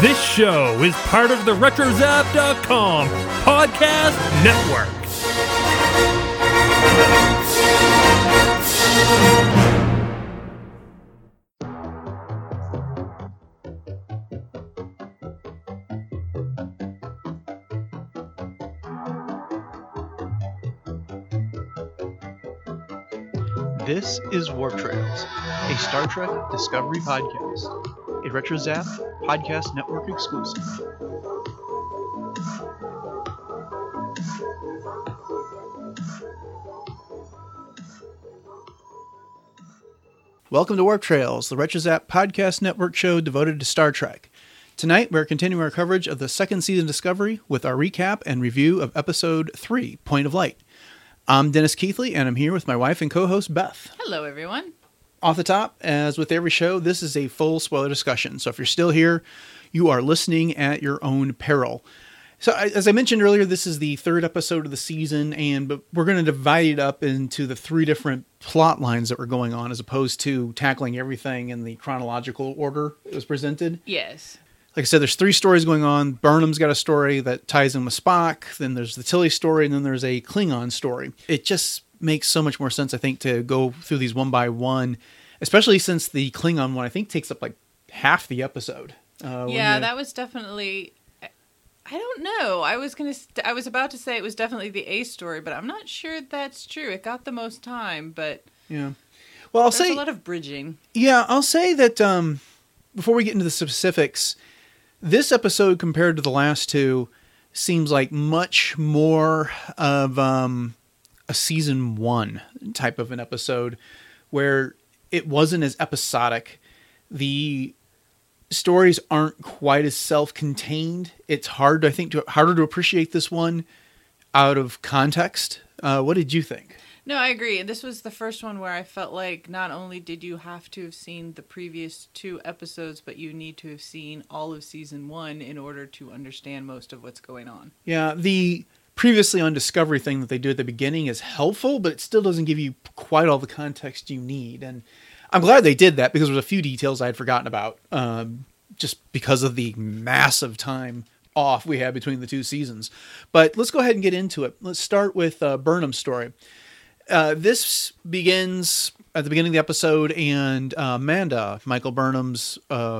This show is part of the RetroZap.com podcast network. This is Warp Trails, a Star Trek Discovery podcast, a RetroZap podcast network exclusive. Welcome to Warp Trails, the RetroZap podcast network show devoted to Star Trek. Tonight, we're continuing our coverage of the second season of Discovery with our recap and review of episode 3, Point of Light. I'm Dennis Keithley, and I'm here with my wife and co-host, Beth. Hello, everyone. Off the top, as with every show, this is a full spoiler discussion. So if you're still here, you are listening at your own peril. So as I mentioned earlier, this is the third episode of the season, but we're going to divide it up into the three different plot lines that were going on, as opposed to tackling everything in the chronological order it was presented. Yes. Like I said, there's three stories going on. Burnham's got a story that ties in with Spock. Then there's the Tilly story, and then there's a Klingon story. It just makes so much more sense, I think, to go through these one by one, especially since the Klingon one, I think, takes up like half the episode. That was definitely... I don't know. I was about to say it was definitely the A story, but I'm not sure that's true. It got the most time, but... Yeah. Well, there's a lot of bridging. Yeah, I'll say that before we get into the specifics... This episode, compared to the last two, seems like much more of a season one type of an episode, where it wasn't as episodic. The stories aren't quite as self-contained. It's hard, I think, harder to appreciate this one out of context. What did you think? No, I agree. This was the first one where I felt like not only did you have to have seen the previous two episodes, but you need to have seen all of season one in order to understand most of what's going on. Yeah, the previously on Discovery thing that they do at the beginning is helpful, but it still doesn't give you quite all the context you need. And I'm glad they did that, because there was a few details I had forgotten about, just because of the massive time off we had between the two seasons. But let's go ahead and get into it. Let's start with Burnham's story. This begins at the beginning of the episode, and Amanda, Michael Burnham's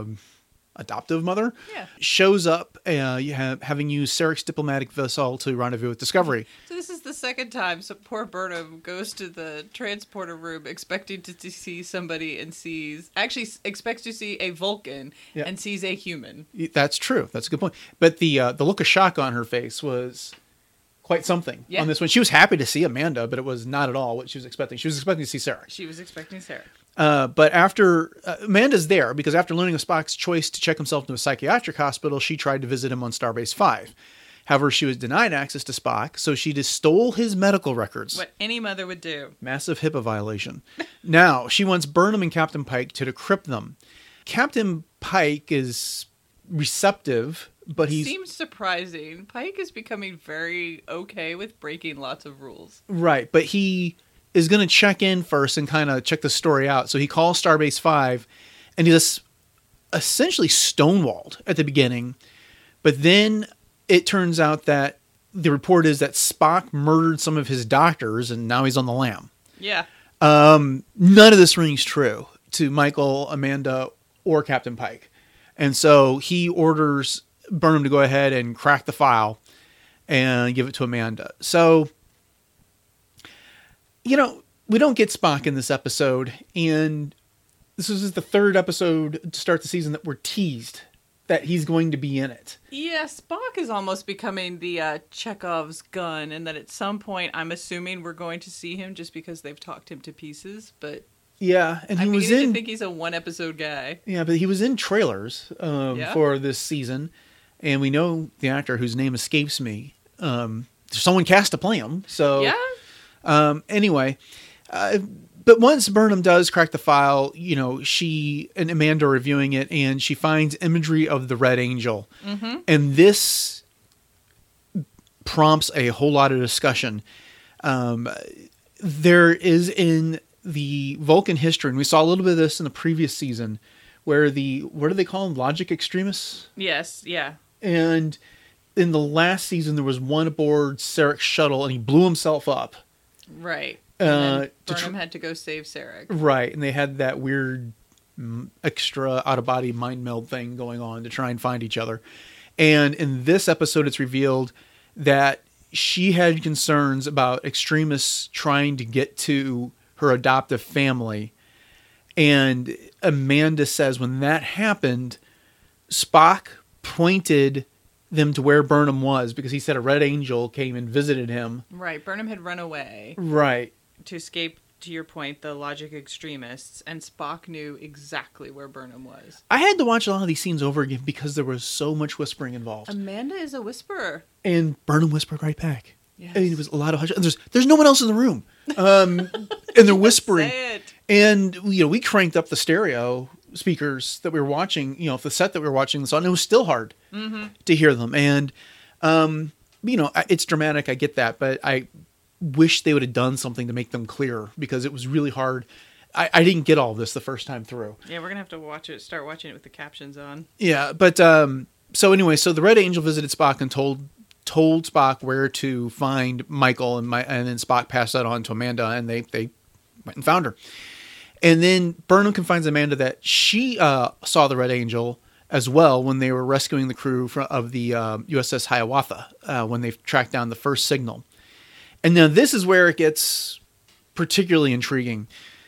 adoptive mother, shows up having used Sarek's diplomatic vessel to rendezvous with Discovery. So this is the second time poor Burnham goes to the transporter room expecting to see somebody and expects to see a Vulcan and sees a human. That's true. That's a good point. But the look of shock on her face was... quite something on this one. She was happy to see Amanda, but it was not at all what she was expecting. She was expecting to see Sarek. She was expecting Sarek. But after Amanda's there, because after learning of Spock's choice to check himself into a psychiatric hospital, she tried to visit him on Starbase 5. However, she was denied access to Spock, so she just stole his medical records. What any mother would do. Massive HIPAA violation. Now, she wants Burnham and Captain Pike to decrypt them. Captain Pike is receptive, but he seems surprising. Pike is becoming very okay with breaking lots of rules. Right, but he is going to check in first and kind of check the story out. So he calls Starbase 5, and he's essentially stonewalled at the beginning. But then it turns out that the report is that Spock murdered some of his doctors, and now he's on the lam. Yeah. None of this rings true to Michael, Amanda, or Captain Pike. And so he orders Burnham to go ahead and crack the file and give it to Amanda. So, we don't get Spock in this episode, and this is the third episode to start the season that we're teased that he's going to be in it. Yeah, Spock is almost becoming the Chekhov's gun, and that at some point, I'm assuming we're going to see him just because they've talked him to pieces, but... Yeah, and I think he's a one-episode guy. Yeah, but he was in trailers for this season, and we know the actor whose name escapes me. Someone cast to play him, so... Yeah? Anyway, but once Burnham does crack the file, she and Amanda are reviewing it, and she finds imagery of the Red Angel. Mm-hmm. And this prompts a whole lot of discussion. There is in the Vulcan history, and we saw a little bit of this in the previous season, where what do they call them? Logic extremists? Yes, yeah. And in the last season, there was one aboard Sarek's shuttle, and he blew himself up. Right. And then to Burnham had to go save Sarek. Right, and they had that weird extra out-of-body mind meld thing going on to try and find each other. And in this episode, it's revealed that she had concerns about extremists trying to get to her adoptive family. And Amanda says when that happened, Spock pointed them to where Burnham was because he said a Red Angel came and visited him. Right. Burnham had run away. Right. To escape, to your point, the logic extremists, and Spock knew exactly where Burnham was. I had to watch a lot of these scenes over again because there was so much whispering involved. Amanda is a whisperer. And Burnham whispered right back. Yes. I mean, it was a lot of hush. And there's no one else in the room. And they're whispering. Say it. And, we cranked up the stereo speakers that we were watching, the set that we were watching this on. It was still hard to hear them. And, it's dramatic. I get that. But I wish they would have done something to make them clear because it was really hard. I didn't get all of this the first time through. Yeah, we're going to have to start watching it with the captions on. Yeah, but so anyway, so the Red Angel visited Spock and told Spock where to find Michael, and then Spock passed that on to Amanda, and they went and found her. And then Burnham confides Amanda that she saw the Red Angel as well when they were rescuing the crew of the USS Hiawatha when they tracked down the first signal. And now this is where it gets particularly intriguing.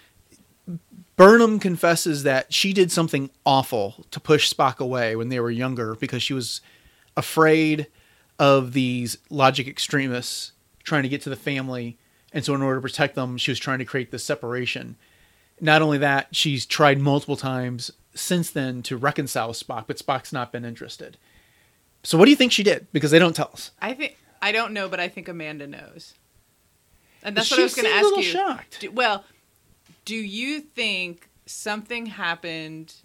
Burnham confesses that she did something awful to push Spock away when they were younger because she was afraid of these logic extremists trying to get to the family. And so in order to protect them, she was trying to create this separation. Not only that, she's tried multiple times since then to reconcile with Spock, but Spock's not been interested. So what do you think she did? Because they don't tell us. I don't know, but I think Amanda knows. And that's She what I was going to ask seemed a you. little shocked. Do you think something happened?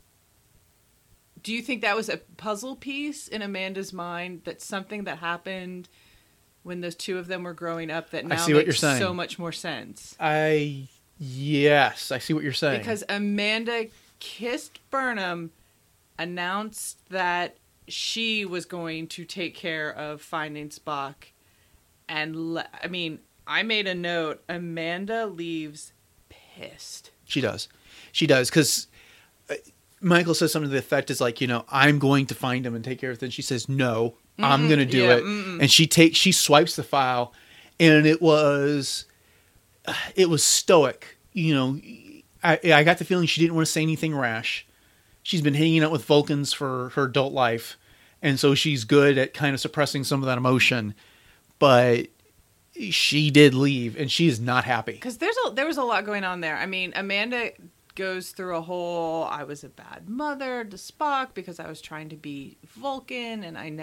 Do you think that was a puzzle piece in Amanda's mind? That something that happened when those two of them were growing up that now I see what you're makes saying. so much more sense? Yes, I see what you're saying. Because Amanda kissed Burnham, announced that she was going to take care of finding Spock, and I made a note. Amanda leaves pissed. She does, because Michael says something to the effect is like, I'm going to find him and take care of it. And she says, no, I'm going to do it. And she swipes the file, and it was stoic. I got the feeling she didn't want to say anything rash. She's been hanging out with Vulcans for her adult life, and so she's good at kind of suppressing some of that emotion. But she did leave, and she is not happy. Because there was a lot going on there. I mean, Amanda goes through a whole, I was a bad mother to Spock because I was trying to be Vulcan, and I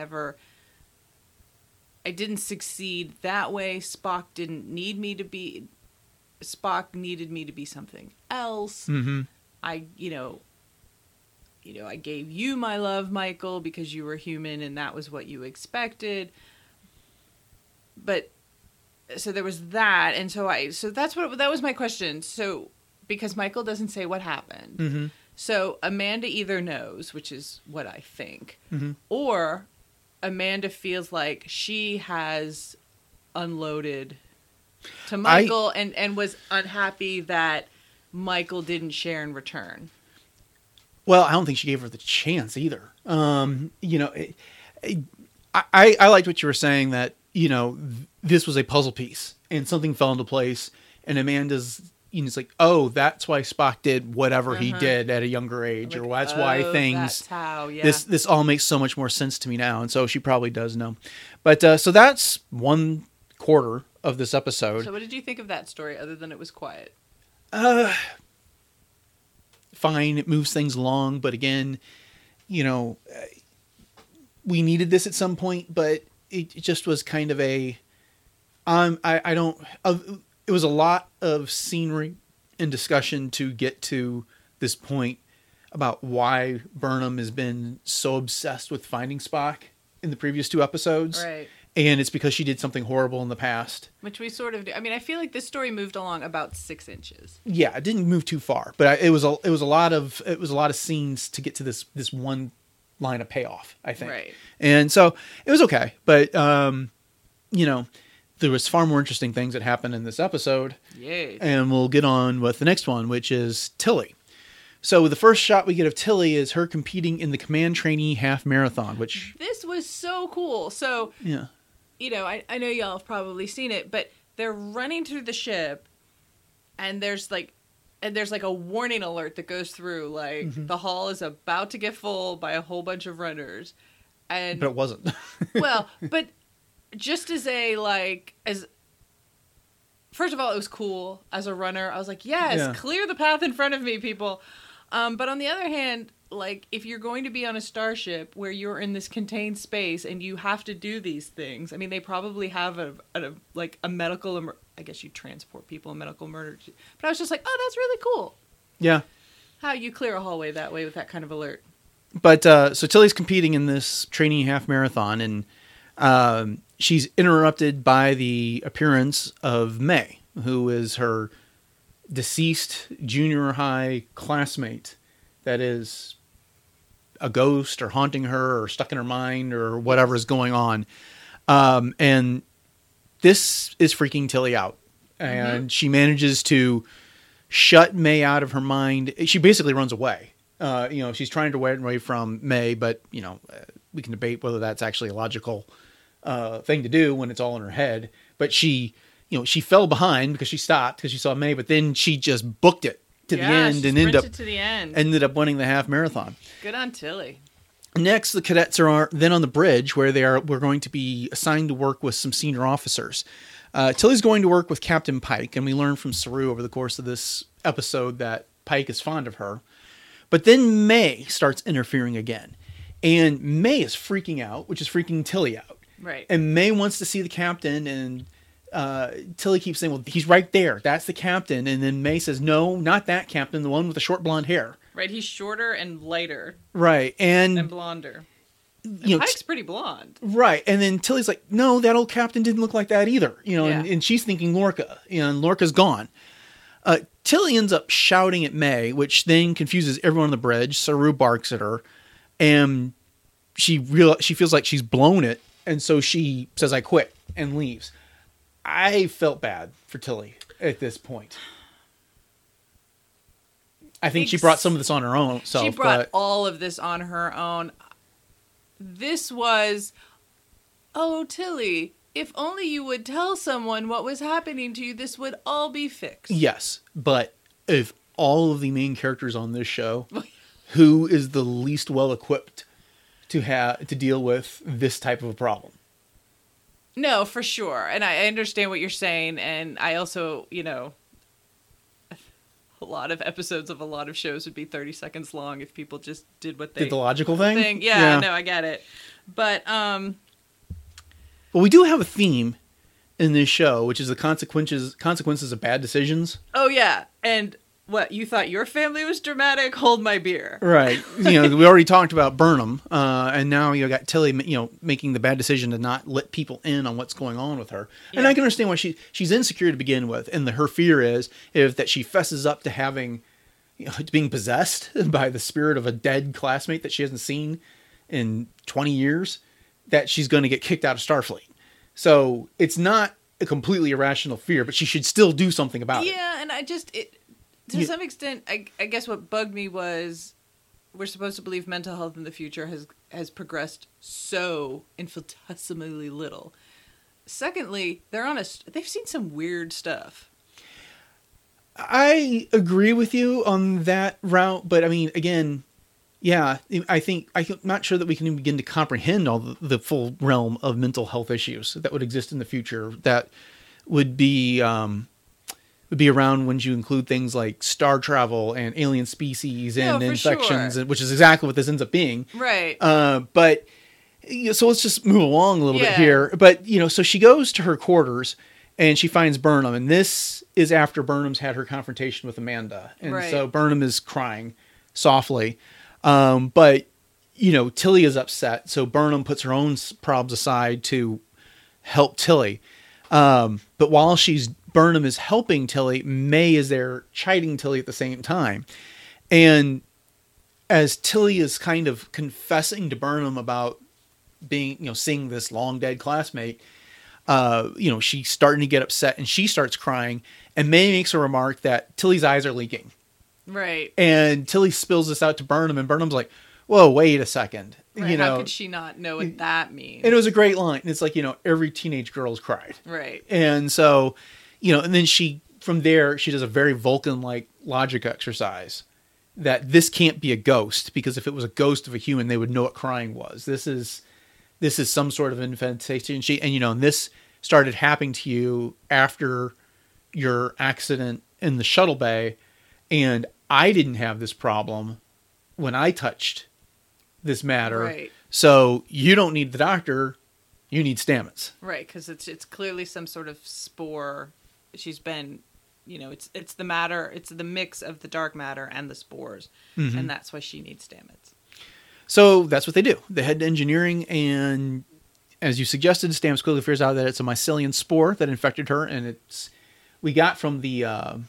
didn't succeed that way. Spock needed me to be something else. Mm-hmm. I gave you my love, Michael, because you were human and that was what you expected. But so there was that, and so that was my question. So because Michael doesn't say what happened, Mm-hmm. so Amanda either knows, which is what I think, Mm-hmm. or Amanda feels like she has unloaded to Michael and was unhappy that Michael didn't share in return. Well, I don't think she gave her the chance either. I liked what you were saying that, this was a puzzle piece and something fell into place, and Amanda's, it's like, oh, that's why Spock did whatever he did at a younger age, or that's why things, that's how, yeah. this all makes so much more sense to me now. And so she probably does know. But, so that's 1/4 of this episode. So what did you think of that story other than it was quiet? Fine. It moves things along. But again, we needed this at some point, but it just was kind of it was a lot of scenery and discussion to get to this point about why Burnham has been so obsessed with finding Spock in the previous 2 episodes. Right. and it's because she did something horrible in the past. Which we sort of do. I mean, I feel like this story moved along about 6 inches. Yeah, it didn't move too far, but it was a lot of scenes to get to this one line of payoff, I think. Right. And so it was okay, but you know, there was far more interesting things that happened in this episode. Yay. And we'll get on with the next one, which is Tilly. So the first shot we get of Tilly is her competing in the command trainee half marathon, which This was so cool. So, yeah. you know, I know y'all have probably seen it, but they're running through the ship, and there's like a warning alert that goes through, like the hall is about to get full by a whole bunch of runners. And But it wasn't. well, but just first of all, it was cool as a runner. I was like, yes, Yeah. clear the path in front of me, people. But on the other hand, like, if you're going to be on a starship where you're in this contained space and you have to do these things, I mean, they probably have a medical, I guess you transport people in medical emergency. But I was just like, oh, that's really cool. Yeah. How you clear a hallway that way with that kind of alert. But so Tilly's competing in this trainee half marathon, and she's interrupted by the appearance of May, who is her deceased junior high classmate that is a ghost or haunting her or stuck in her mind or whatever is going on. And this is freaking Tilly out. And she manages to shut May out of her mind. She basically runs away. She's trying to run away from May, but, we can debate whether that's actually a logical thing to do when it's all in her head. But she fell behind because she stopped because she saw May, but then she just booked it to the end and ended up winning the half marathon. Good on Tilly. Next, the cadets are then on the bridge where we're going to be assigned to work with some senior officers. Tilly's going to work with Captain Pike, and we learn from Saru over the course of this episode that Pike is fond of her. But then May starts interfering again. And May is freaking out, which is freaking Tilly out. Right. And May wants to see the captain, and Tilly keeps saying, well, he's right there. That's the captain. And then May says, no, not that captain, the one with the short blonde hair. Right, he's shorter and lighter. Right. And blonder. And Pike's pretty blonde. Right. And then Tilly's like, no, that old captain didn't look like that either. And she's thinking Lorca. And Lorca's gone. Tilly ends up shouting at May, which then confuses everyone on the bridge. Saru barks at her. And she feels like she's blown it. And so she says, I quit, and leaves. I felt bad for Tilly at this point. I think she brought some of this on her own self. She brought all of this on her own. This was, oh, Tilly, if only you would tell someone what was happening to you, this would all be fixed. Yes, but of all of the main characters on this show, who is the least well-equipped to deal with this type of a problem? No, for sure. And I understand what you're saying. And I also, a lot of episodes of a lot of shows would be 30 seconds long if people just did what they did the logical thing. Yeah, no, I get it. But well, we do have a theme in this show, which is the consequences of bad decisions. Oh yeah, and what, you thought your family was dramatic? Hold my beer. Right. We already talked about Burnham, and now you got Tilly, making the bad decision to not let people in on what's going on with her. Yeah. And I can understand why she's insecure to begin with, and her fear is that she fesses up to having, to being possessed by the spirit of a dead classmate that she hasn't seen in 20 years, that she's going to get kicked out of Starfleet. So it's not a completely irrational fear, but she should still do something about it. Yeah, and to some extent, I guess what bugged me was we're supposed to believe mental health in the future has progressed so infinitesimally little. Secondly, they've seen some weird stuff. I agree with you on that route, but I mean, again, yeah, I'm not sure that we can even begin to comprehend all the full realm of mental health issues that would exist in the future that would be around when you include things like star travel and alien species and infections, sure. which is exactly what this ends up being. Right. But so let's just move along a little bit here. But, so she goes to her quarters and she finds Burnham. And this is after Burnham's had her confrontation with Amanda. And so Burnham is crying softly. But, Tilly is upset. So Burnham puts her own problems aside to help Tilly. But while Burnham is helping Tilly, May is there chiding Tilly at the same time. And as Tilly is kind of confessing to Burnham about being, seeing this long dead classmate, she's starting to get upset and she starts crying. And May makes a remark that Tilly's eyes are leaking. Right. And Tilly spills this out to Burnham, and Burnham's like, whoa, wait a second. Right. How could she not know what that means? And it was a great line. It's like, every teenage girl's cried. Right. And so, and then from there, she does a very Vulcan-like logic exercise that this can't be a ghost, because if it was a ghost of a human, they would know what crying was. This is some sort of infestation. And this started happening to you after your accident in the shuttle bay, and I didn't have this problem when I touched this matter. Right. So you don't need the doctor, you need Stamets. Right, because it's clearly some sort of spore. She's been, it's the matter, it's the mix of the dark matter and the spores, and that's why she needs Stamets. So that's what they do. They head to engineering, and as you suggested, Stamets quickly figures out that it's a mycelium spore that infected her, and we got from the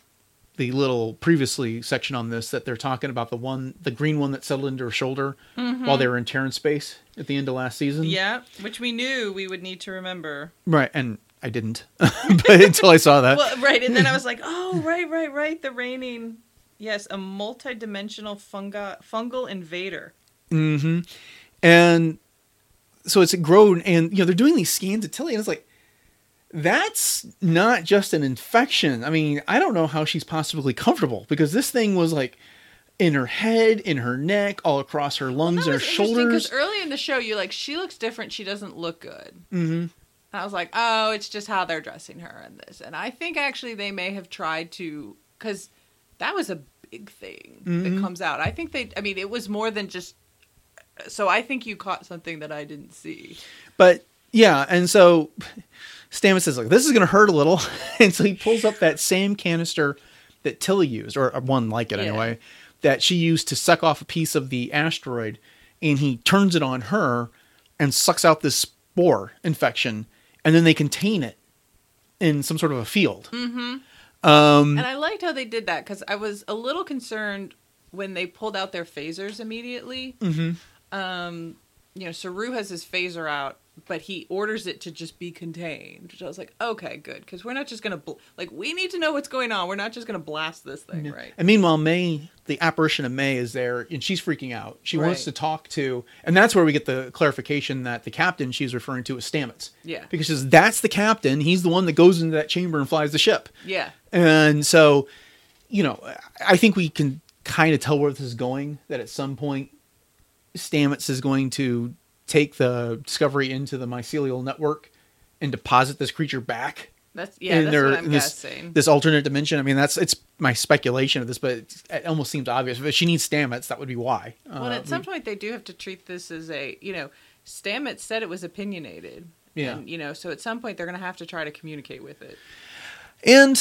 little previously section on this that they're talking about the green one that settled into her shoulder while they were in Terran space at the end of last season. Yeah, which we knew we would need to remember. Right, and I didn't, but until I saw that. Well, right, and then I was like, oh, right, the raining. Yes, a multi-dimensional fungal invader. Mm-hmm. And so it's grown, and they're doing these scans of Tilly, and it's like, that's not just an infection. I mean, I don't know how she's possibly comfortable, because this thing was like in her head, in her neck, all across her lungs and her shoulders. Because early in the show, you're like, she looks different. She doesn't look good. Mm-hmm. I was like, oh, it's just how they're dressing her in this. And I think actually they may have tried to, because that was a big thing that comes out. I think it was more than just, so I think you caught something that I didn't see. But yeah, and so Stamets says, like, this is going to hurt a little. And so he pulls up that same canister that Tilly used, or one like it anyway, that she used to suck off a piece of the asteroid. And he turns it on her and sucks out this spore infection. And then they contain it in some sort of a field. Mm-hmm. And I liked how they did that, because I was a little concerned when they pulled out their phasers immediately. Mm-hmm. Saru has his phaser out, but he orders it to just be contained. Which I was like, okay, good, because we're not just going to... we need to know what's going on. We're not just going to blast this thing, right? And meanwhile, May, the apparition of May is there, and she's freaking out. She wants to talk to... And that's where we get the clarification that the captain she's referring to is Stamets. Yeah. Because she says, that's the captain. He's the one that goes into that chamber and flies the ship. Yeah. And so, I think we can kind of tell where this is going, that at some point, Stamets is going to take the Discovery into the mycelial network and deposit this creature back. That's what I'm guessing. This alternate dimension. I mean, it's my speculation of this, but it almost seems obvious. If she needs Stamets, that would be why. Well, at some point, they do have to treat this as a, Stamets said it was opinionated. Yeah. And, so at some point, they're going to have to try to communicate with it. And,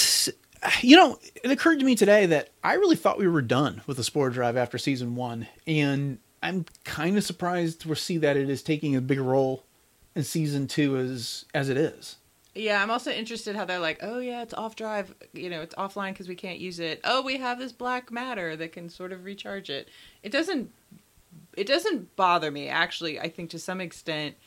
it occurred to me today that I really thought we were done with the Spore Drive after season 1. And I'm kind of surprised to see that it is taking a bigger role in season 2 as it is. Yeah, I'm also interested how they're like, oh yeah, it's off drive, it's offline because we can't use it. Oh, we have this black matter that can sort of recharge it. It doesn't bother me, actually. I think to some extent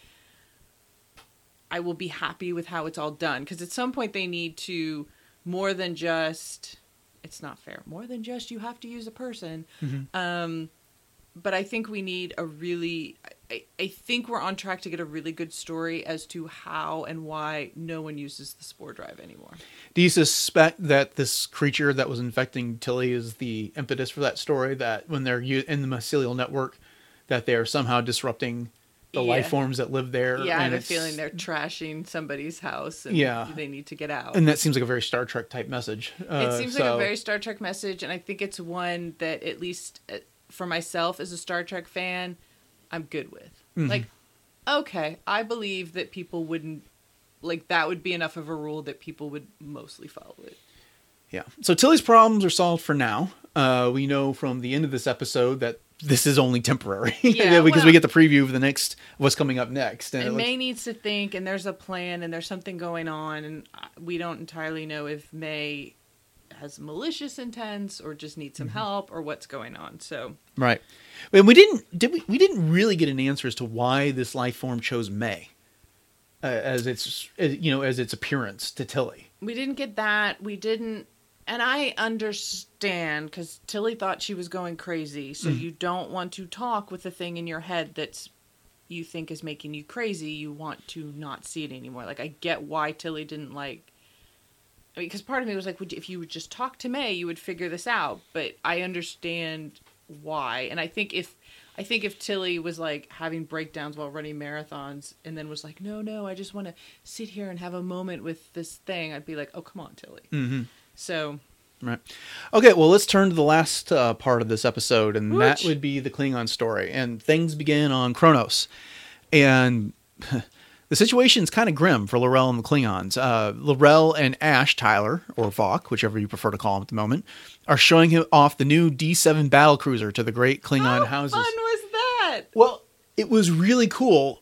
I will be happy with how it's all done, because at some point they need to, more than just, it's not fair, more than just you have to use a person. Mm-hmm. But I think we need I think we're on track to get a really good story as to how and why no one uses the Spore Drive anymore. Do you suspect that this creature that was infecting Tilly is the impetus for that story, that when they're in the mycelial network, that they are somehow disrupting the life forms that live there? Yeah, I have a feeling they're trashing somebody's house and they need to get out. And that seems like a very Star Trek type message. It seems like a very Star Trek message, and I think it's one that, at least for myself as a Star Trek fan, I'm good with. Mm-hmm. Like, okay, I believe that people wouldn't, that would be enough of a rule that people would mostly follow it. Yeah. So Tilly's problems are solved for now. We know from the end of this episode that this is only temporary. Yeah, because well- we get the preview of what's coming up next. And it May needs to think, and there's a plan, and there's something going on, and we don't entirely know if May has malicious intents or just needs some help or what's going on. So right. But we didn't really get an answer as to why this life form chose May as its appearance to Tilly. we didn't get that. We didn't, and I understand because Tilly thought she was going crazy. So you don't want to talk with the thing in your head that's you think is making you crazy. You want to not see it anymore. Like, I get why Tilly didn't like. I mean, because part of me was like, if you would just talk to May, you would figure this out. But I understand why, and I think if Tilly was like having breakdowns while running marathons, and then was like, no, I just want to sit here and have a moment with this thing, I'd be like, oh, come on, Tilly. Mm-hmm. So, Right. Okay, well, let's turn to the last part of this episode, and that Wooch. would be the Klingon story. And things begin on Kronos. And the situation's kind of grim for L'Rell and the Klingons. L'Rell and Ash Tyler, or Vok, whichever you prefer to call him at the moment, are showing him off the new D7 battlecruiser to the great Klingon how houses. fun was that? Well, it was really cool.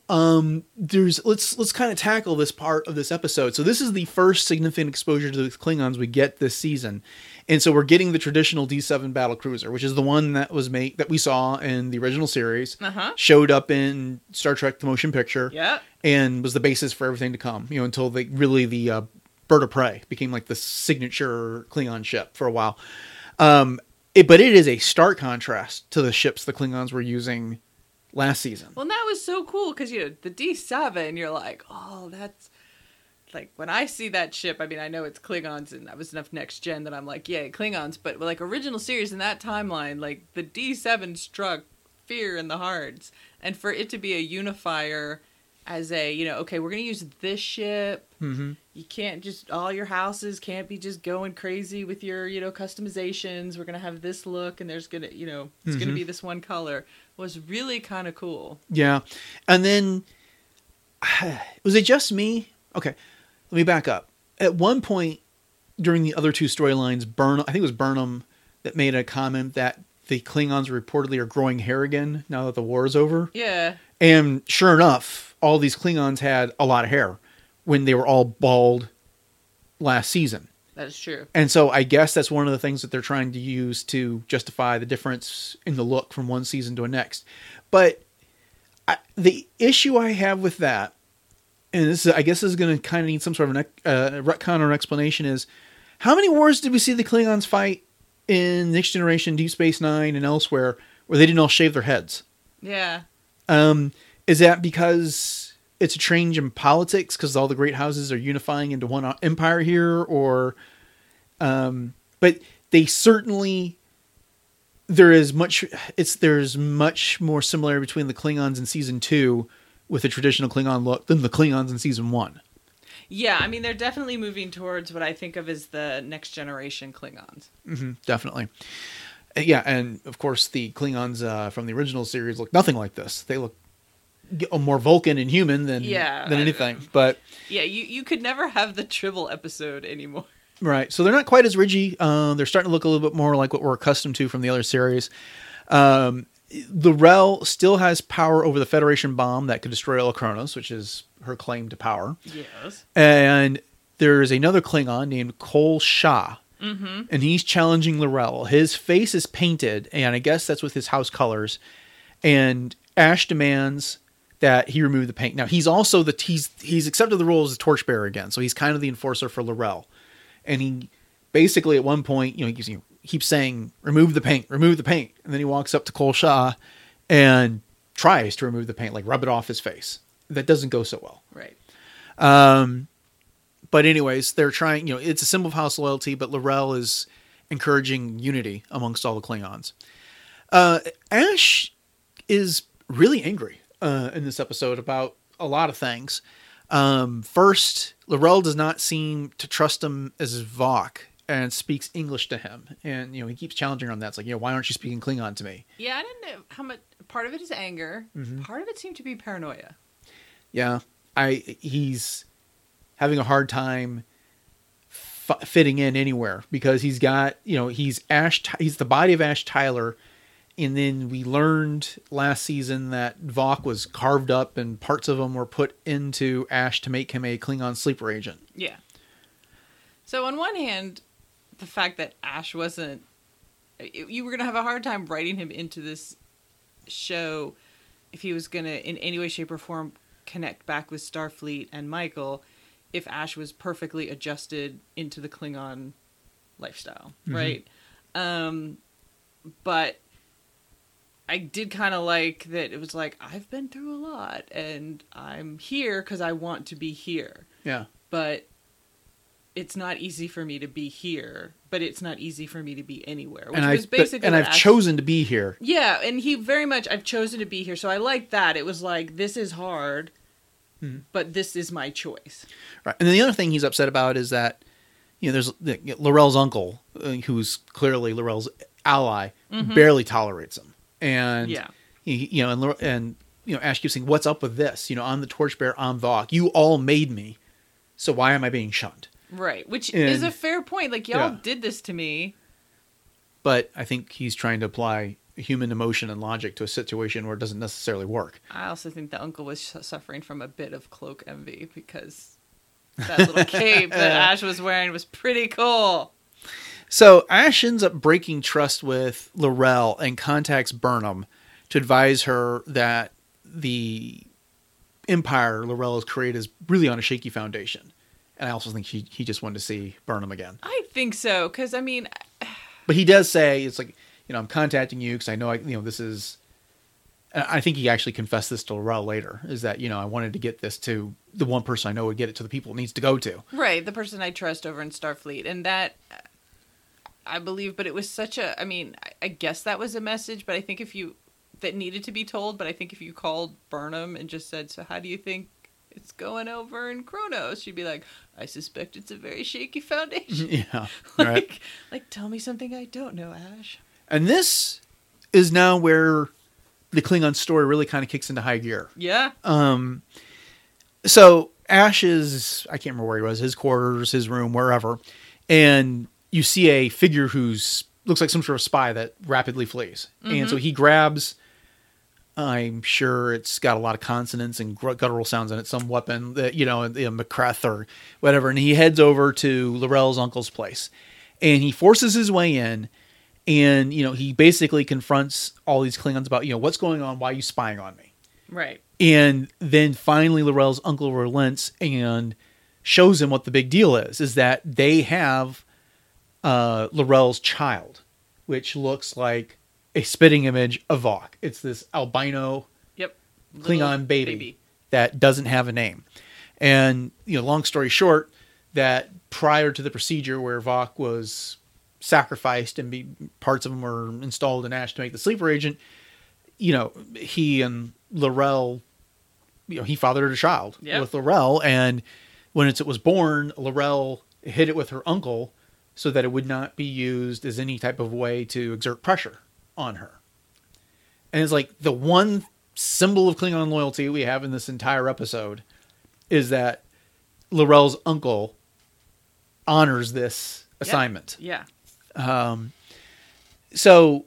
Let's kind of tackle this part of this episode. So this is the first significant exposure to the Klingons we get this season, and so we're getting the traditional D7 battlecruiser, which is the one that was made that we saw in the original series, showed up in Star Trek: The Motion Picture, Yep. and was the basis for everything to come. Until the Bird of Prey became like the signature Klingon ship for a while. But it is a stark contrast to the ships the Klingons were using last season. Well, and that was so cool because, the D7, you're like, oh, that's like when I see that ship, I mean, I know it's Klingons and that was enough next gen that I'm like, yay, Klingons. But like original series in that timeline, like the D7 struck fear in the hearts. And for it to be a unifier as a, okay, we're going to use this ship. Mm-hmm. You can't just, all your houses can't be just going crazy with your, customizations. We're going to have this look and there's going to, it's going to be this one color. Was really kind of cool. Yeah. And then, was it just me? Okay, let me back up. At one point during the other two storylines, I think it was Burnham that made a comment that the Klingons reportedly are growing hair again now that the war is over. Yeah. And sure enough, all these Klingons had a lot of hair when they were all bald last season. That is true. And so I guess that's one of the things that they're trying to use to justify the difference in the look from one season to the next. But the issue I have with that, and I guess this is going to kind of need some sort of retcon or explanation, is how many wars did we see the Klingons fight in Next Generation, Deep Space Nine, and elsewhere where they didn't all shave their heads? Yeah. Is that because it's a change in politics because all the great houses are unifying into one empire here, or but they certainly there's much more similarity between the Klingons in season 2 with a traditional Klingon look than the Klingons in season 1. Yeah, I mean they're definitely moving towards what I think of as the next generation Klingons. Mm-hmm, definitely. Yeah, and of course the Klingons from the original series look nothing like this. They look more Vulcan and human than anything. But yeah, you could never have the Tribble episode anymore. Right, so they're not quite as ridgy. They're starting to look a little bit more like what we're accustomed to from the other series. L'Rell still has power over the Federation bomb that could destroy all of Kronos, which is her claim to power. Yes. And there's another Klingon named Kol Shah. Mm-hmm. And he's challenging L'Rell. His face is painted, and I guess that's with his house colors. And Ash demands that he remove the paint. Now, he's also he's accepted the role as a torchbearer again, so he's kind of the enforcer for L'Rell. And he basically at one point, he keeps saying, remove the paint. And then he walks up to Kol Shah and tries to remove the paint, like rub it off his face. That doesn't go so well. Right. But anyways, they're trying, it's a symbol of house loyalty, but L'Rell is encouraging unity amongst all the Klingons. Ash is really angry in this episode about a lot of things. First, L'Rell does not seem to trust him as Vok and speaks English to him. And, he keeps challenging her on that. It's like, why aren't you speaking Klingon to me? Yeah, I didn't know how much. Part of it is anger. Mm-hmm. Part of it seemed to be paranoia. Yeah. He's having a hard time fitting in anywhere because he's got, he's the body of Ash Tyler And then we learned last season that Vok was carved up and parts of him were put into Ash to make him a Klingon sleeper agent. Yeah. So on one hand, the fact that Ash wasn't... You were going to have a hard time writing him into this show if he was going to, in any way, shape, or form, connect back with Starfleet and Michael, if Ash was perfectly adjusted into the Klingon lifestyle, right? But I did kind of like that it was like, I've been through a lot, and I'm here because I want to be here. Yeah. But it's not easy for me to be here, but it's not easy for me to be anywhere. Which was basically I've chosen to be here. Yeah, and he very much, I've chosen to be here. So I like that. It was like, this is hard, but this is my choice. Right. And then the other thing he's upset about is that, there's L'Rell's uncle, who's clearly L'Rell's ally, barely tolerates him. And, Ash keeps saying, what's up with this? I'm the torchbearer, I'm Vok. You all made me. So why am I being shunned? Right, which is a fair point. Like, y'all did this to me. But I think he's trying to apply human emotion and logic to a situation where it doesn't necessarily work. I also think the uncle was suffering from a bit of cloak envy because that little cape that Ash was wearing was pretty cool. So Ash ends up breaking trust with L'Rell and contacts Burnham to advise her that the empire L'Rell has created is really on a shaky foundation. And I also think he just wanted to see Burnham again. I think so, because, I mean... But he does say, it's like, I'm contacting you because I know, this is... I think he actually confessed this to L'Rell later, is that, I wanted to get this to the one person I know would get it to the people it needs to go to. Right, the person I trust over in Starfleet. And that, I believe, but it was such a... I mean, I guess that was a message, but I think that needed to be told, but I think if you called Burnham and just said, so how do you think it's going over in Kronos, she'd be like, I suspect it's a very shaky foundation. Yeah. Right. like, tell me something I don't know, Ash. And this is now where the Klingon story really kind of kicks into high gear. Yeah. So Ash is, I can't remember where he was, his quarters, his room, wherever. And you see a figure who's looks like some sort of spy that rapidly flees. And so he grabs... I'm sure it's got a lot of consonants and guttural sounds in it. Some weapon that, Macreth or whatever. And he heads over to L'Rell's uncle's place and he forces his way in and, he basically confronts all these Klingons about, what's going on? Why are you spying on me? Right. And then finally L'Rell's uncle relents and shows him what the big deal is that they have L'Rell's child, which looks like a spitting image of Vok. It's this albino Klingon baby that doesn't have a name. And, long story short, that prior to the procedure where Vok was sacrificed and parts of him were installed in Ash to make the sleeper agent, he and L'Rell, he fathered a child with L'Rell. And when it was born, L'Rell hid it with her uncle so that it would not be used as any type of way to exert pressure on her. And it's like the one symbol of Klingon loyalty we have in this entire episode is that L'Rell's uncle honors this assignment. Yeah. So,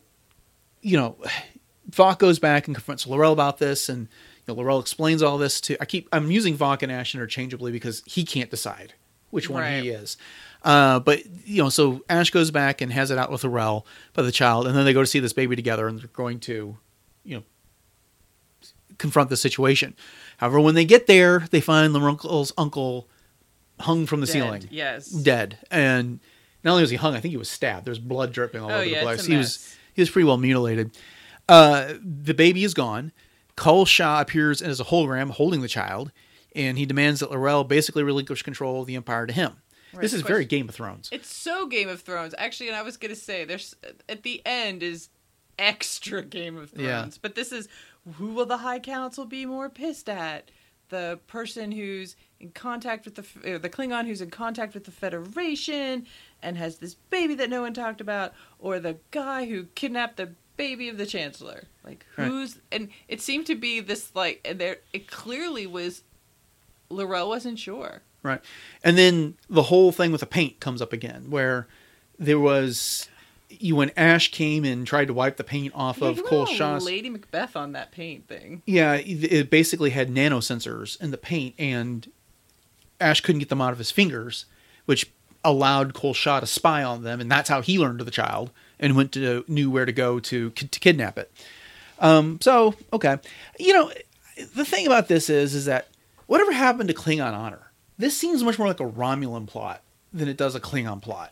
Vok goes back and confronts L'Rell about this, and L'Rell explains all this to... I'm using Vok and Ash interchangeably because he can't decide which one he is. But, so Ash goes back and has it out with L'Rell by the child, and then they go to see this baby together, and they're going to, confront the situation. However, when they get there, they find L'Rell's uncle hung from the ceiling. Yes. Dead. And not only was he hung, I think he was stabbed. There's blood dripping all over the place. It's a mess. He was pretty well mutilated. The baby is gone. Kul Sha appears as a hologram holding the child, and he demands that L'Rell basically relinquish control of the Empire to him. Right, this is very Game of Thrones. It's so Game of Thrones. Actually, and I was going to say, there's at the end is extra Game of Thrones. Yeah. But this is, who will the High Council be more pissed at? The person who's in contact with the Klingon who's in contact with the Federation and has this baby that no one talked about, or the guy who kidnapped the baby of the Chancellor? Like, who's... Right. And it seemed to be this, like... And it clearly was... L'Rell wasn't sure. Right. And then the whole thing with the paint comes up again, where there was when Ash came and tried to wipe the paint off of Cole Shaw's... Lady Macbeth on that paint thing. Yeah, it basically had nanosensors in the paint, and Ash couldn't get them out of his fingers, which allowed Cole Shaw to spy on them, and that's how he learned of the child and knew where to go to kidnap it. So, okay. You know, the thing about this is that whatever happened to Klingon honor? This seems much more like a Romulan plot than it does a Klingon plot.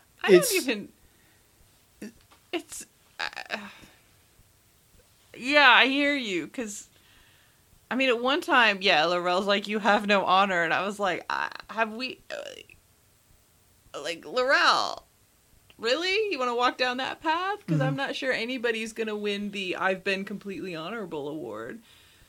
Yeah, I hear you, because, I mean, at one time, yeah, L'Rell's like, you have no honor, and I was like, have we, like, L'Rell, really? You want to walk down that path? Because I'm not sure anybody's going to win the I've been completely honorable award.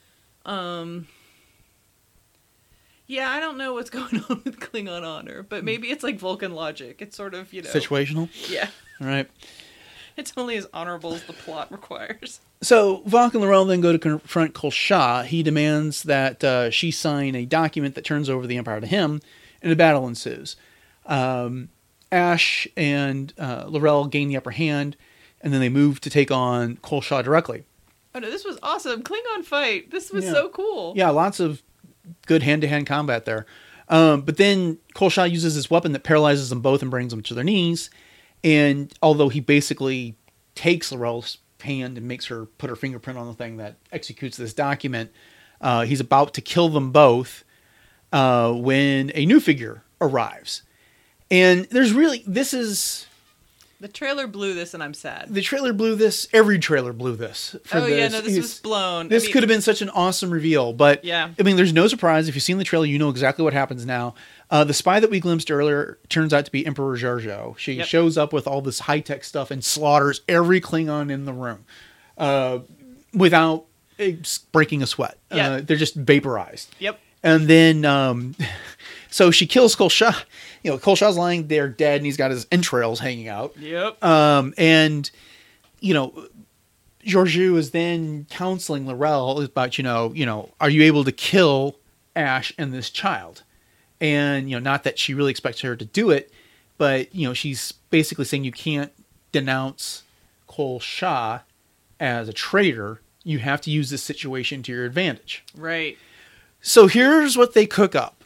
Yeah, I don't know what's going on with Klingon honor, but maybe it's like Vulcan logic. It's sort of, situational? Yeah. All right. It's only as honorable as the plot requires. So Voq and L'Rell then go to confront Cole Shaw. He demands that she sign a document that turns over the Empire to him, and a battle ensues. Ash and L'Rell gain the upper hand, and then they move to take on Cole Shaw directly. Oh no, this was awesome. Klingon fight. This was so cool. Yeah, lots of good hand-to-hand combat there. But then Cole Shaw uses this weapon that paralyzes them both and brings them to their knees. And although he basically takes L'Rell's hand and makes her put her fingerprint on the thing that executes this document, he's about to kill them both when a new figure arrives. And there's really, the trailer blew this, and I'm sad. The trailer blew this. Every trailer blew this. This was blown. This could have been such an awesome reveal, but yeah. I mean, there's no surprise. If you've seen the trailer, you know exactly what happens now. The spy that we glimpsed earlier turns out to be Emperor Georgiou. She shows up with all this high-tech stuff and slaughters every Klingon in the room without breaking a sweat. Yeah. They're just vaporized. Yep. And then, so she kills Cole Shaw. You know, Cole Shaw's lying there dead, and he's got his entrails hanging out. Yep. And, you know, Georgiou is then counseling L'Rell about, you know, are you able to kill Ash and this child? And, you know, not that she really expects her to do it, but, you know, she's basically saying you can't denounce Cole Shaw as a traitor. You have to use this situation to your advantage. Right. So here's what they cook up.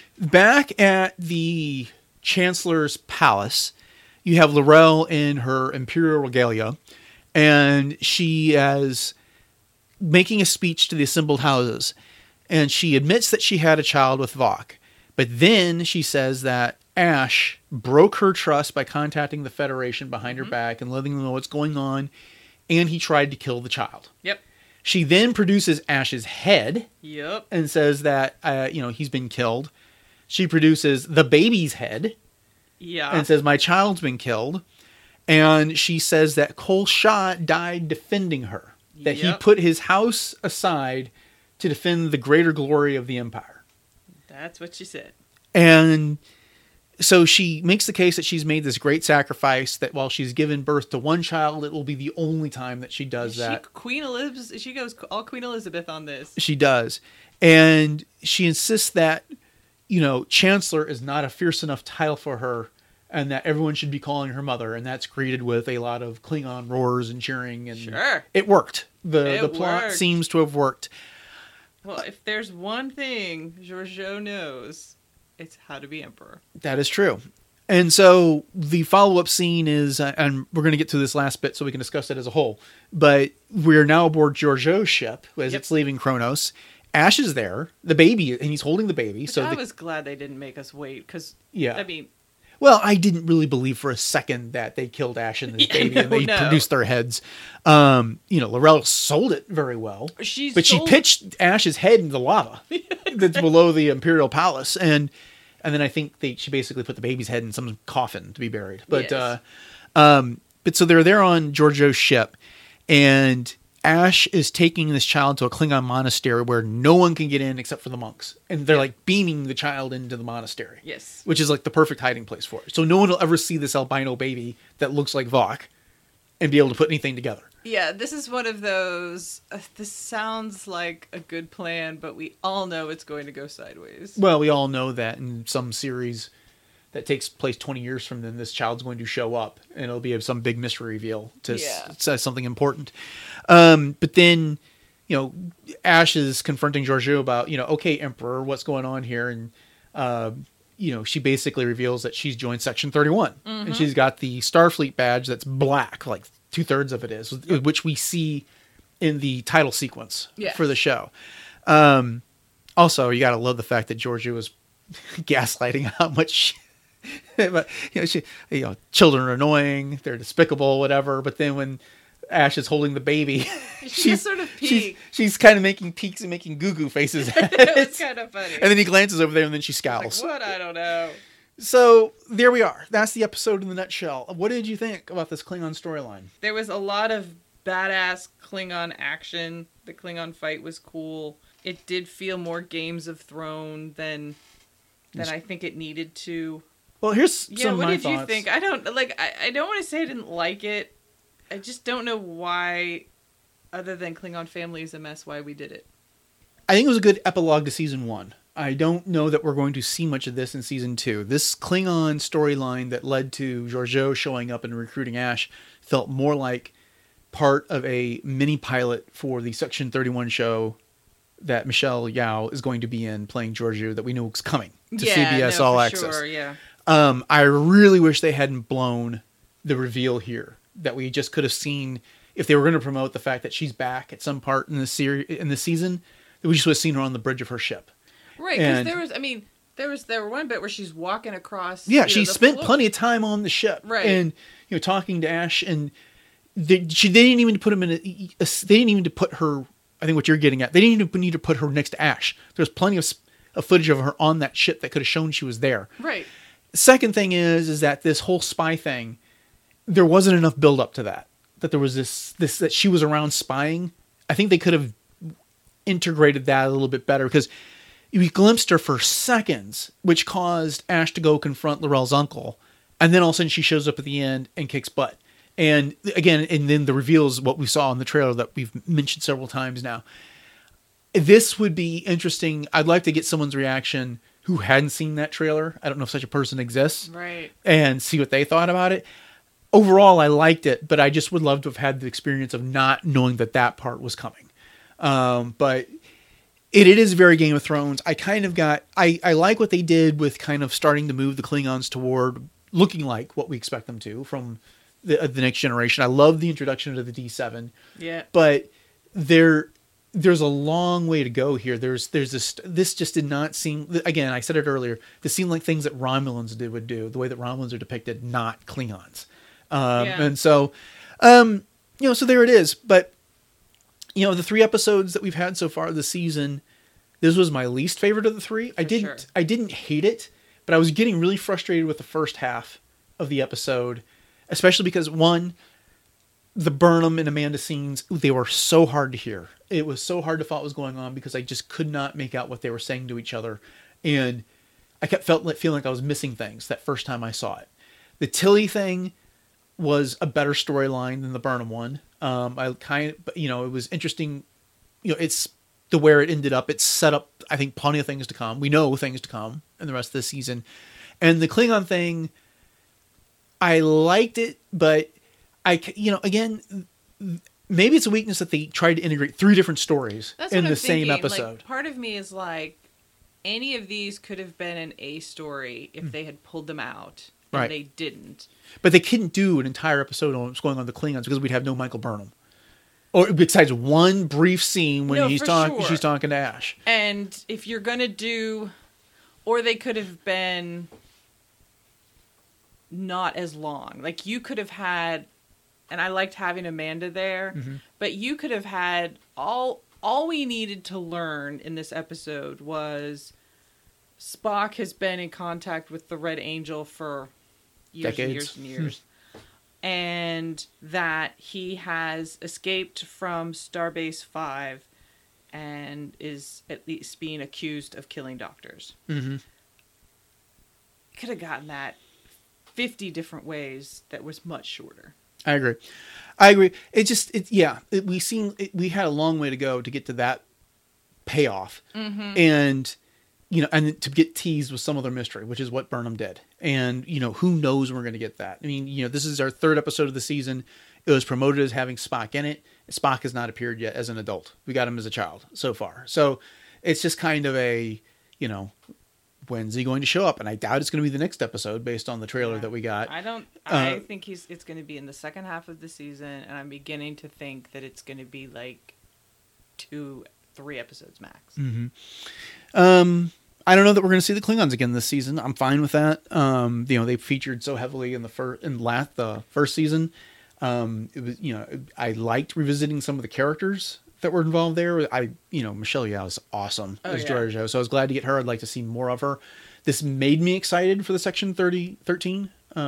Back at the Chancellor's palace, you have L'Rell in her imperial regalia, and she is making a speech to the assembled houses, and she admits that she had a child with Voq. But then she says that Ash broke her trust by contacting the Federation behind her back and letting them know what's going on, and he tried to kill the child. Yep. She then produces Ash's head. Yep. And says that, he's been killed. She produces the baby's head. Yeah. And says, my child's been killed. And she says that Cole Shaw died defending her. That he put his house aside to defend the greater glory of the Empire. That's what she said. And so she makes the case that she's made this great sacrifice, that while she's given birth to one child, it will be the only time that she does that. She goes all Queen Elizabeth on this. She does. And she insists that, you know, Chancellor is not a fierce enough title for her, and that everyone should be calling her mother. And that's greeted with a lot of Klingon roars and cheering. And sure. It worked. The plot worked. seems to have worked. Well, if there's one thing Georgiou knows, it's how to be emperor. That is true. And so the follow-up scene is, and we're going to get to this last bit so we can discuss it as a whole, but we're now aboard Georgiou's ship as it's leaving Kronos. Ash is there, the baby, and he's holding the baby. Which I was glad they didn't make us wait, because, I mean... Well, I didn't really believe for a second that they killed Ash and this baby and they produced their heads. L'Rell sold it very well. She pitched Ash's head into the lava that's below the Imperial Palace. And then I think she basically put the baby's head in some coffin to be buried. But but so they're there on Georgiou's ship, and Ash is taking this child to a Klingon monastery where no one can get in except for the monks. And they're like beaming the child into the monastery. Yes. Which is like the perfect hiding place for it. So no one will ever see this albino baby that looks like Voq and be able to put anything together. Yeah, this is one of those, this sounds like a good plan, but we all know it's going to go sideways. Well, we all know that in some series that takes place 20 years from then, this child's going to show up and it'll be some big mystery reveal to say something important. But then, you know, Ash is confronting Georgiou about, you know, okay, Emperor, what's going on here? And, you know, she basically reveals that she's joined Section 31 and she's got the Starfleet badge that's black, like 2/3 of it is, which we see in the title sequence for the show. Also, you got to love the fact that Georgiou was gaslighting how much, but, children are annoying, they're despicable, whatever. But then when Ash is holding the baby, she's sort of peek. She's kind of making peeks and making goo faces at it. It's kind of funny. And then he glances over there and then she scowls. Like, what? I don't know. So there we are. That's the episode in the nutshell. What did you think about this Klingon storyline? There was a lot of badass Klingon action. The Klingon fight was cool. It did feel more Games of Thrones than I think it needed to. Well, here's some of my thoughts. What did you think? I don't want to say I didn't like it. I just don't know why, other than Klingon family is a mess, why we did it. I think it was a good epilogue to season 1. I don't know that we're going to see much of this in season 2. This Klingon storyline that led to Georgiou showing up and recruiting Ash felt more like part of a mini pilot for the Section 31 show that Michelle Yeoh is going to be in, playing Georgiou, that we know is coming to CBS All Access. Sure, yeah. I really wish they hadn't blown the reveal here, that we just could have seen, if they were going to promote the fact that she's back at some part in the season, that we just would have seen her on the bridge of her ship. Right, because there were one bit where she's walking across. Yeah, she spent plenty of time on the ship, right? And talking to Ash, and they didn't even put him in. They didn't even put her. I think what you're getting at. They didn't even need to put her next to Ash. There's plenty of footage of her on that ship that could have shown she was there. Right. Second thing is that this whole spy thing, there wasn't enough build up to that. That there was this that she was around spying. I think they could have integrated that a little bit better, because we glimpsed her for seconds, which caused Ash to go confront L'Rell's uncle, and then all of a sudden she shows up at the end and kicks butt. And again, and then the reveal is what we saw in the trailer that we've mentioned several times now. This would be interesting. I'd like to get someone's reaction who hadn't seen that trailer. I don't know if such a person exists. Right. And see what they thought about it. Overall, I liked it, but I just would love to have had the experience of not knowing that part was coming. But it is very Game of Thrones. I like what they did with kind of starting to move the Klingons toward looking like what we expect them to from the next generation. I love the introduction to the D7. Yeah. But there's a long way to go here. This just did not seem, again, I said it earlier, this seemed like things that Romulans would do, the way that Romulans are depicted, not Klingons. And so, so there it is. But, the 3 episodes that we've had so far this season, this was my least favorite of the 3. I didn't hate it, but I was getting really frustrated with the first half of the episode, especially because, one, the Burnham and Amanda scenes, they were so hard to hear. It was so hard to follow what was going on because I just could not make out what they were saying to each other. And I kept feeling like I was missing things that first time I saw it. The Tilly thing was a better storyline than the Burnham one. It was interesting. It's the where it ended up. It's set up, I think, plenty of things to come. We know things to come in the rest of the season. And the Klingon thing, I liked it, but again, maybe it's a weakness that they tried to integrate 3 different stories in the same episode. Like, part of me is like, any of these could have been an A story if they had pulled them out. And right. They didn't. But they couldn't do an entire episode on what's going on with the Klingons because we'd have no Michael Burnham. Or besides one brief scene when she's talking to Ash. And if you're going to do... Or they could have been not as long. Like, you could have had... And I liked having Amanda there. Mm-hmm. But you could have had... All we needed to learn in this episode was... Spock has been in contact with the Red Angel for... decades. And years. And that he has escaped from Starbase 5 and is at least being accused of killing doctors. Mm-hmm. Could have gotten that 50 different ways that was much shorter. I agree. We had a long way to go to get to that payoff. Mm-hmm. And and to get teased with some other mystery, which is what Burnham did. And, who knows when we're going to get that. I mean, this is our 3rd episode of the season. It was promoted as having Spock in it. Spock has not appeared yet as an adult. We got him as a child so far. So it's just kind of a, when's he going to show up? And I doubt it's going to be the next episode based on the trailer that we got. I think it's going to be in the second half of the season, and I'm beginning to think that it's going to be like 2-3 episodes max. Mm-hmm. I don't know that we're going to see the Klingons again this season. I'm fine with that. They featured so heavily in the first season. It was, I liked revisiting some of the characters that were involved there. Michelle Yeoh is awesome as Georgiou, so I was glad to get her. I'd like to see more of her. This made me excited for the Section 31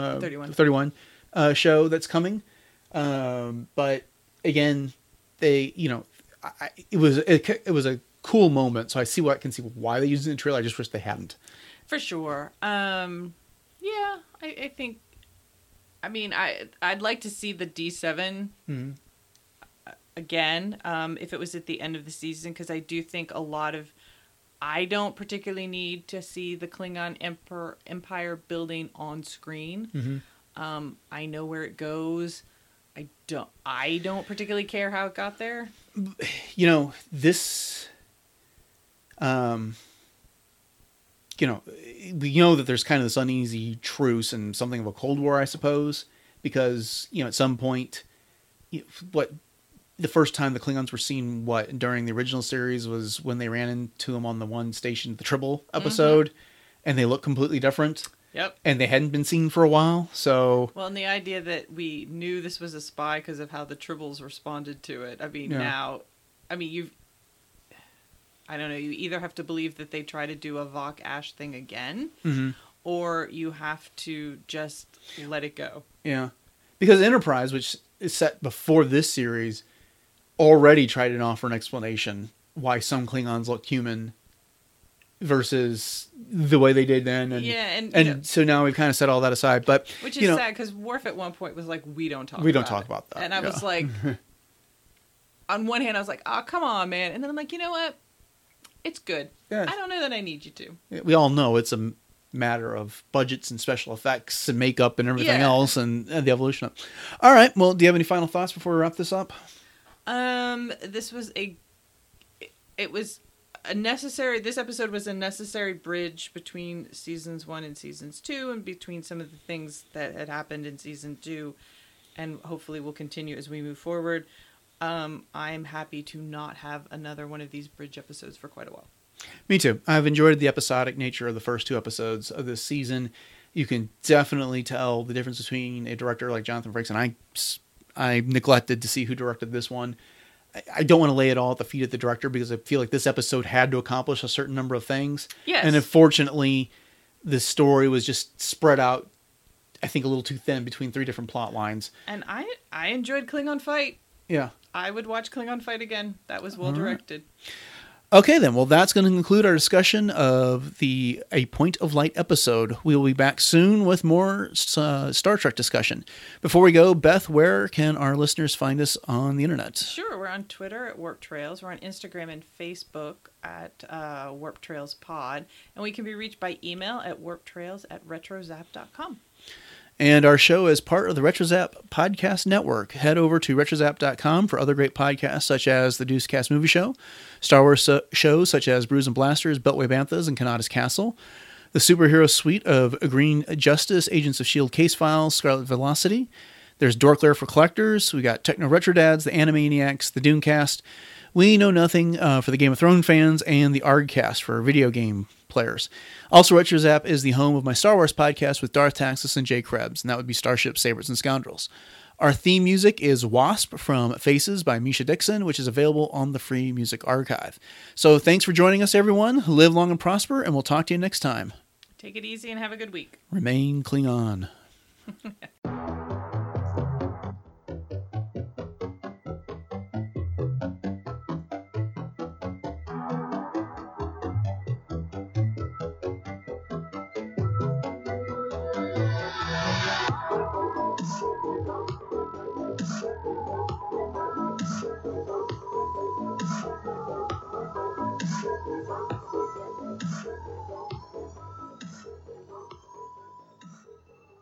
show that's coming. But again, it was a cool moment, so I can see why they used it in the trailer. I just wish they hadn't. For sure. I think. I mean, I'd like to see the D7 again, if it was at the end of the season, because I do think I don't particularly need to see the Klingon Empire building on screen. Mm-hmm. I know where it goes. I don't particularly care how it got there. This. We know that there's kind of this uneasy truce and something of a Cold War, I suppose, because, at some point, the first time the Klingons were seen, during the original series was when they ran into them on the one station, the Tribble episode, and they look completely different. Yep. And they hadn't been seen for a while, so... Well, and the idea that we knew this was a spy because of how the Tribbles responded to it. I mean, I don't know, you either have to believe that they try to do a Vok Ash thing again, or you have to just let it go. Yeah. Because Enterprise, which is set before this series, already tried to offer an explanation why some Klingons look human versus the way they did then. And so now we've kind of set all that aside. But which is sad, because Worf at one point was like, we don't talk about that. And I was like, on one hand, I was like, oh, come on, man. And then I'm like, you know what? It's good. Yeah. I don't know that I need you to. We all know it's a matter of budgets and special effects and makeup and everything else and the evolution of it. All right. Well, do you have any final thoughts before we wrap this up? This episode was a necessary bridge between seasons 1 and seasons 2, and between some of the things that had happened in season 2, and hopefully will continue as we move forward. I'm happy to not have another one of these bridge episodes for quite a while. Me too. I've enjoyed the episodic nature of the first 2 episodes of this season. You can definitely tell the difference between a director like Jonathan Frakes, and I neglected to see who directed this one. I don't want to lay it all at the feet of the director, because I feel like this episode had to accomplish a certain number of things. Yes. And unfortunately, the story was just spread out, I think, a little too thin between 3 different plot lines. And I enjoyed Klingon Fight. Yeah. I would watch Klingon Fight again. That was well directed. Okay, then. Well, that's going to conclude our discussion of A Point of Light episode. We will be back soon with more Star Trek discussion. Before we go, Beth, where can our listeners find us on the internet? Sure. We're on Twitter at Warp Trails. We're on Instagram and Facebook at Warp Trails Pod. And we can be reached by email at warptrails@retrozap.com. And our show is part of the RetroZap Podcast Network. Head over to retrozap.com for other great podcasts such as the Deucecast Movie Show, Star Wars shows such as Brews and Blasters, Beltway Banthas, and Kanata's Castle, the superhero suite of Green Justice, Agents of S.H.I.E.L.D. Case Files, Scarlet Velocity. There's Dork Lair for collectors. We got Techno Retro Dads, the Animaniacs, the Dunecast, We Know Nothing for the Game of Thrones fans, and the ArgCast for video game players. Also, RetroZap is the home of my Star Wars podcast with Darth Taxis and Jay Krebs, and that would be Starship, Sabers, and Scoundrels. Our theme music is Wasp from Faces by Misha Dixon, which is available on the Free Music Archive. So thanks for joining us, everyone. Live long and prosper, and we'll talk to you next time. Take it easy and have a good week. Remain Klingon.